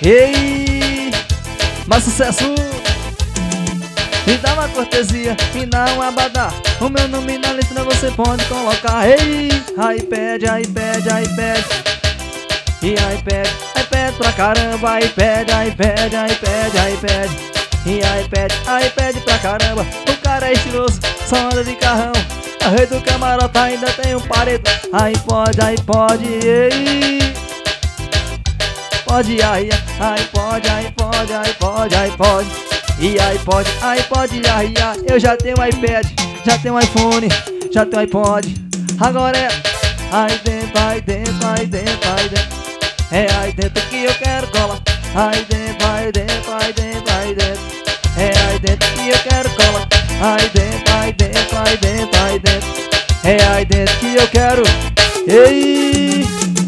Ei, mais sucesso. Me dá uma cortesia, me dá um abadá. O meu nome na letra você pode colocar. Ei, iPad, iPad, iPad. E iPad, iPad pra caramba. iPad, iPad, iPad, iPad. E iPad, iPad pra caramba. O cara é estiloso, só anda de carrão. A rede do camarote ainda tem um paredão. iPod, iPod, ei. Pode, iPod, iPod, iPod, iPod. E iPod, iPod, eu já tenho iPad, já tenho iPhone, já tenho iPod. Agora é aí dentro, aí dentro, aí dentro, aí dentro. É aí dentro que eu quero cola. Aí dentro, aí dentro, aí dentro, aí dentro. É aí dentro que eu quero cola. Aí dentro, aí dentro, aí dentro, aí dentro. É aí dentro que eu quero. Ei!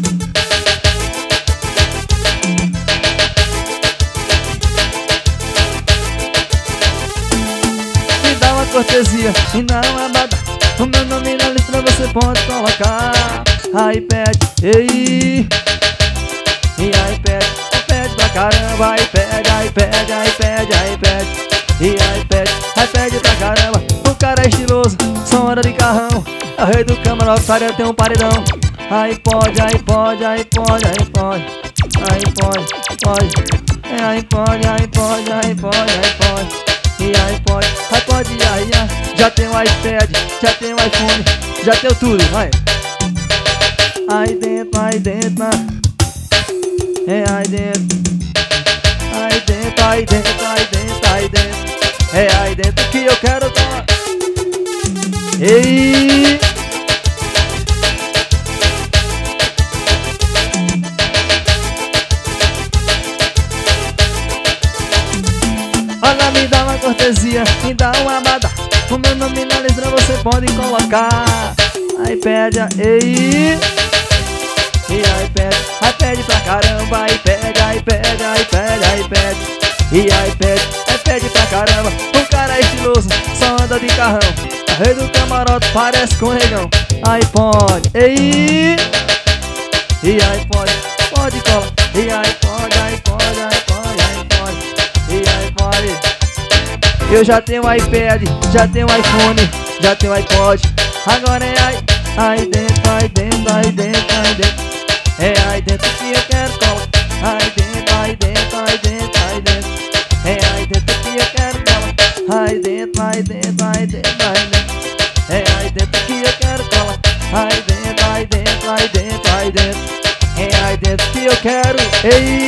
Cortesia, e não abada. O meu nome na letra você pode colocar. iPad, ei. E iPad, iPad pra caramba. iPad, iPad, iPad, iPad. E iPad, iPad pra caramba. O cara é estiloso, só anda de carrão. A rei do camarote tem um paredão. iPod, iPod, iPod, iPod. iPod, pode. É iPod, iPod, iPod, iPod. E iPod, iPod, já tem o iPad, já tem o iPhone, já tem tudo, vai. Aí dentro, aí dentro, é aí dentro. Aí dentro, aí dentro, aí dentro, aí dentro. É aí dentro que eu quero tomar. Ei! Olha, me dá uma cortesia, me dá uma abada. O meu nome na letra você pode colocar. iPad, ei. E iPad, iPad pra caramba. iPad, iPad, iPad, iPad. E iPad, iPad pra caramba. O cara é estiloso, só anda de carrão. A rei do camarote parece com negão. iPod, ei. E iPod, pode cola. E iPod, iPod, iPod, iPod. E iPod. Eu já tenho iPad, já tenho iPhone, já tenho iPod. Agora é aí dentro, aí dentro, aí dentro, aí dentro. É aí dentro que eu quero cola. Aí dentro, aí dentro, aí dentro, aí dentro. É aí dentro que eu quero cola. Aí dentro, aí dentro, aí dentro, aí dentro. É aí dentro que eu quero cola. Aí dentro, aí dentro, aí dentro, aí dentro. É aí dentro que eu quero. Ei!